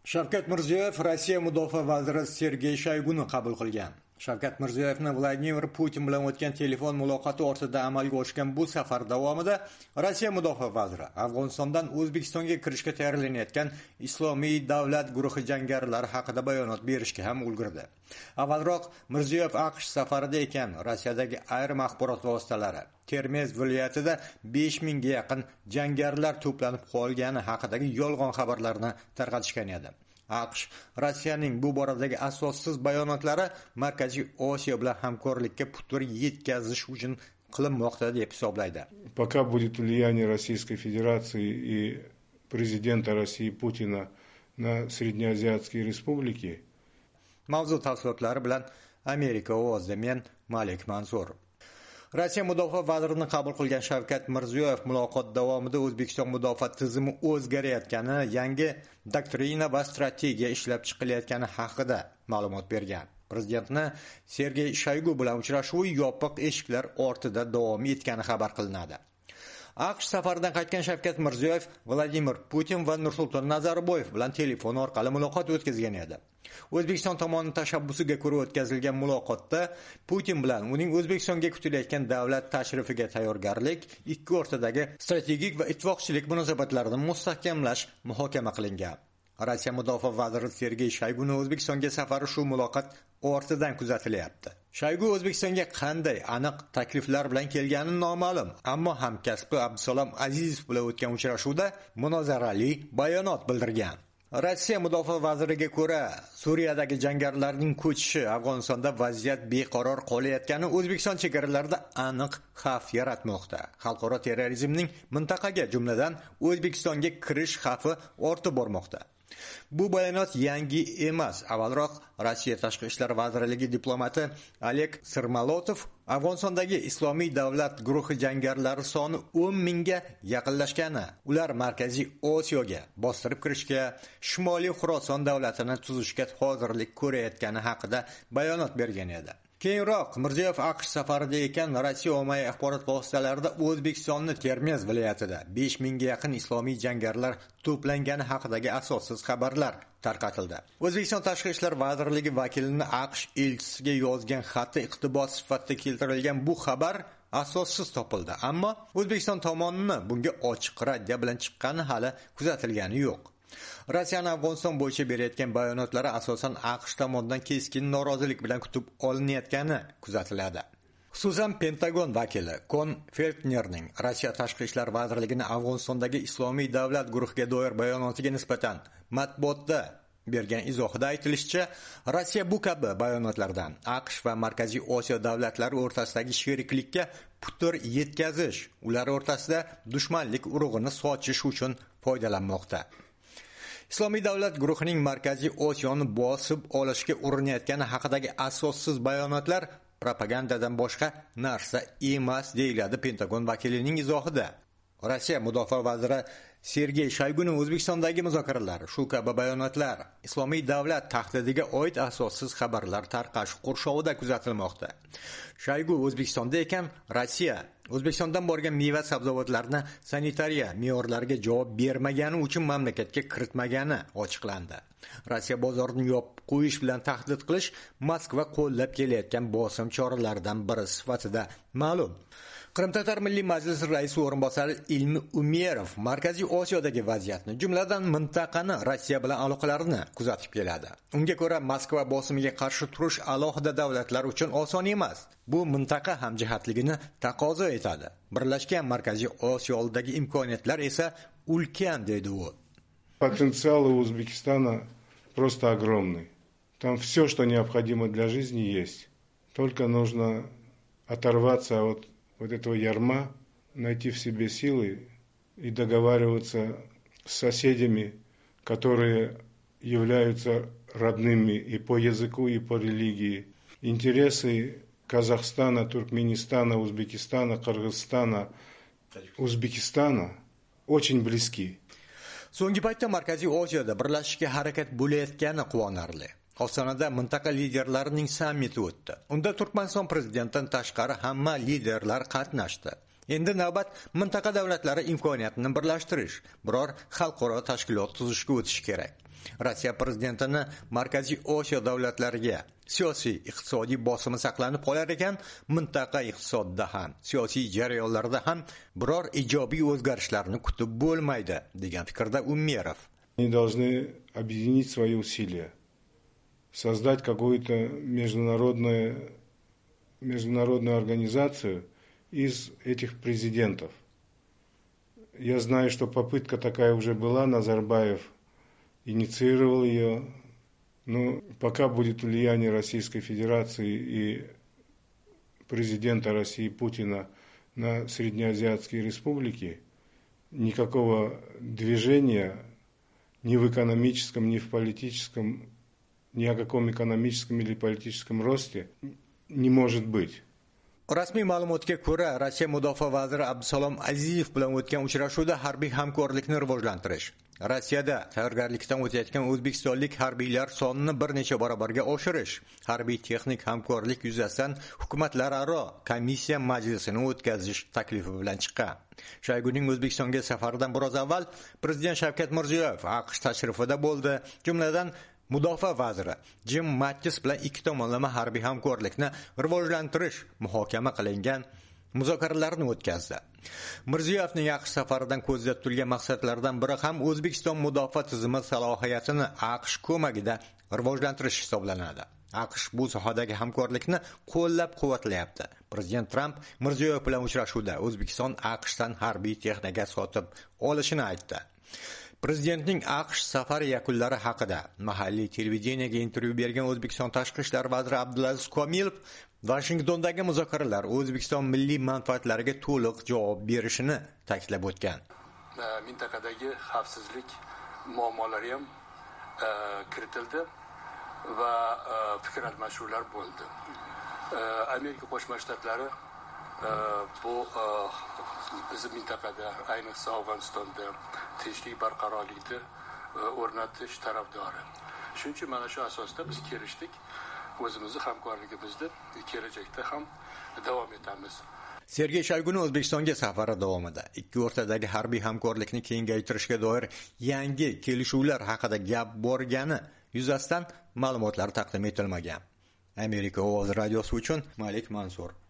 Shavkat Mirziyoyev Rossiya mudofaa vaziri Sergey Shoyguni qabul qilgan. Shavkat Mirziyoyevning Vladimir Putin bilan o'tgan telefon muloqoti ortida amalga oshgan bu safar davomida Rossiya mudofaa vaziri Afg'onistondan O'zbekistonga kirishga tayyorlanayotgan Islomiy davlat guruhi jangarilari haqida bayonot berishga ham ulgurdi. Avvalroq Mirziyoyev AQSh safarida ekan, Rossiyadagi ayrim axborot vositalari Termiz viloyatida 5000 ga yaqin jangarilar to'planib qolgani haqidagi yolg'on xabarlarni tarqatishgan edi. AQSh Rossiyaning bu boradagi asossiz bayonotlari Markaziy Osiyo bilan hamkorlikka putur yetkazish uchun qilinmoqda deb hisoblaydi. Пока будет влияние Российской Федерации и президента России Путина на среднеазиатские республики. Mavzu tafsilotlari bilan Amerika ovozida men Malik Mansur. Rossiya mudofaa vazirini qabul qilgan Shavkat Mirziyoyev muloqot davomida O'zbekiston mudofaa tizimi o'zgarayotgani, yangi doktrina va strategiya ishlab chiqilayotgani haqida ma'lumot bergan. Prezidentni Sergey Shoygu bilan uchrashuvi yopiq eshiklar ortida davom etgani xabar qilinadi. AQSh safaridan qaytgan Shavkat Mirziyoyev Vladimir Putin va Nursulton Nazarboyev bilan telefon orqali muloqot o'tkazgan edi. O'zbekiston tomonining tashabbusiga ko'ra o'tkazilgan muloqotda Putin bilan uning O'zbekistonga kutilayotgan davlat tashrifiga tayyorgarlik, ikki o'rtadagi strategik va ittifoqchilik munosabatlarini mustahkamlash muhokama qilingan. Rossiya mudofaa vaziri Sergey Shoyguning O'zbekistonga safari shu muloqot ortidan kuzatilyapti. Shoygu O'zbekistonga qanday aniq takliflar bilan kelgani noma'lum, ammo hamkasbi Abdusalom Azizov bilan o'tgan uchrashuvda munozarali bayonot bildirgan. Rossiya mudofaa vaziriga ko'ra, Suriyadagi jangarilarning ko'chishi Afg'onistonda vaziyat beqaror qolayotgani O'zbekiston chegaralarida aniq xavf yaratmoqda. Xalqaro terrorizmning mintaqaga, jumladan O'zbekistonga kirish xavfi ortib bormoqda. Bu bayonot yangi emas. Avvalroq Rossiya Tashqi ishlar vazirligi diplomati Oleg Sirmalotov Afg'onistondagi Islomiy davlat guruhi jangarilari soni 10 000 ga yaqinlashgani, ular Markaziy Osiyoga bostirib kirishga, Shimoliy Xuroson davlatini tuzishga hozirlik ko'rayotgani haqida bayonot bergan edi. Keyinroq Mirziyoyev AQSh safarida ekan, Rossiya ommaviy axborot vositalarida O'zbekistonni Termiz viloyatida 5000 ga yaqin islomiy jangarilar to'plangani haqidagi asossiz xabarlar tarqatildi. O'zbekiston Tashqi ishlar vazirligi vakilining AQSh elchisiga yozgan xati iqtibos sifatida keltirilgan bu xabar asossiz topildi, ammo O'zbekiston tomonining bunga ochiq raddiya bilan chiqqani hali kuzatilgani yo'q. Rossiyaning Afg'oniston bo'yicha berayotgan bayonotlari asosan AQSh tomonidan keskin norozilik bilan kutib olinayotgani kuzatiladi. Xususan, Pentagon vakili Kon Feltnerning Rossiya Tashqi ishlar vazirligining Afg'onistondagi Islomiy davlat guruhiga doir bayonotiga nisbatan matbuotda bergan izohida aytilishicha, Rossiya bu kabi bayonotlardan AQSh va Markaziy Osiyo davlatlari o'rtasidagi sheriklikka putur yetkazish, ular o'rtasida dushmanlik urug'ini sochish uchun foydalanmoqda. Islomiy davlat guruhining Markaziy Osiyoni bosib olishga urinayotgani haqidagi asossiz bayonotlar propagandadan boshqa narsa emas, deyiladi Pentagon vakilining izohida. Rossiya mudofaa vaziri Sergey Shoyguning O'zbekistondagi muzokaralari, shu kabi bayonotlar Islomiy davlat tahdidiga oid asossiz xabarlar tarqash qurshovida kuzatilmoqda. Shoygu O'zbekistonda ekan, Rossiya O'zbekistondan borgan meva sabzavotlarni sanitariya me'yorlariga javob bermagani uchun mamlakatga kiritmagani ochiqlandi. Rossiya bozorini yopib qo'yish bilan tahdid qilish Moskva qo'llab kelayotgan bosim choralaridan biri sifatida ma'lum. Qrimtatar Milliy Majlisi raisi o'rinbosari Ilmi Umerov Markaziy Osiyodagi vaziyatni, jumladan mintaqani, Rossiya bilan aloqalarini kuzatib keladi. Unga ko'ra, Moskva bosimiga qarshi turish alohida davlatlar uchun oson emas. Bu mintaqa hamjihatligini taqozo etadi. Birlashgan Markaziy Osiyo oldidagi imkoniyatlar esa ulkan, deydi u. Потенциал у Узбекистана просто огромный. Там все, что необходимо для жизни, есть. Только нужно оторваться от вот этого ярма, найти в себе силы и договариваться с соседями, которые являются родными и по языку, и по религии. Интересы Казахстана, Туркменистана, Узбекистана, Кыргызстана, Узбекистана очень близки. So'nggi paytda Markaziy Osiyoda birlashishga harakat bo'layotgani quvonarli. Ostonada mintaqa liderlarining sammiti o'tdi. Unda Turkmaniston prezidentidan tashqari hamma liderlar qatnashdi. Endi navbat mintaqa davlatlari imkoniyatini birlashtirish, biror xalqaro tashkilot tuzishga o'tish kerak. Rossiya prezidentini Markaziy Osiyo davlatlariga siyosiy iqtisodiy bosimi saqlanib qolar ekan, mintaqa iqtisodida ham, siyosiy jarayonlarda ham biror ijobiy o'zgarishlarni kutib bo'lmaydi, degan fikrda Umerov. Они должны объединить свои усилия, создать какую-то международную организацию из этих президентов. Я знаю, что попытка такая уже была, Назарбаев инициировал ее, но пока будет влияние Российской Федерации и президента России Путина на среднеазиатские республики, никакого движения ни в экономическом, ни в политическом, ни о каком экономическом или политическом росте не может быть. Rasmiy ma'lumotga ko'ra, Rossiya mudofaa vaziri Abdusalom Aziyev bilan o'tgan uchrashuvda harbiy hamkorlikni rivojlantirish, Rossiyada tayyorgarlikdan o'tayotgan o'zbekistonlik harbiylar sonini bir necha barobarga oshirish, harbiy texnik hamkorlik yuzasidan hukumatlararo komissiya majlisini o'tkazish taklifi bilan chiqqan. Shoyguning O'zbekistonga safaridan biroz avval Prezident Shavkat Mirziyoyev AQSh tashrifida bo'ldi. Jumladan Mudofaa vaziri Jim Mattis bilan ikki tomonlama harbiy hamkorlikni rivojlantirish muhokama qilingan muzokaralarni o'tkazdi. Mirziyoyevning AQSh safaridan ko'zda tutilgan maqsadlardan biri ham O'zbekiston mudofaa tizimi salohiyatini AQSh ko'magida rivojlantirish hisoblanadi. AQSh bu sohadagi hamkorlikni qo'llab-quvvatlayapti. Prezident Tramp Mirziyoyev bilan uchrashuvda O'zbekiston AQShdan harbiy texnika sotib olishini aytdi. Prezidentning AQSh safari yakunlari haqida mahalliy televideniyega intervyu bergan O'zbekiston Tashqi ishlar vaziri Abdulaziz Komilov Washingtondagi muzokaralar O'zbekiston milliy manfaatlariga to'liq javob berishini ta'kidlab o'tgan. Mintaqadagi xavfsizlik muammolari ham kiritildi va fikr almashinuvlar bo'ldi. Amerika Qo'shma Shtatlari bu bizim mintaqada, ayniqsa Afg'onistonda tinchlik barqarorlikni o'rnatish tarafdori. Shuning uchun mana shu asosda biz kelishdik. O'zimizni hamkorligimizni kelajakda ham davom etamiz. Sergey Shoyguning O'zbekistonga safari davomida ikki o'rtadagi harbiy hamkorlikni kengaytirishga doir yangi kelishuvlar haqida gap borgani yuzasidan ma'lumotlar taqdim etilmagan. Amerika Ovozi radiosi uchun Malik Mansur.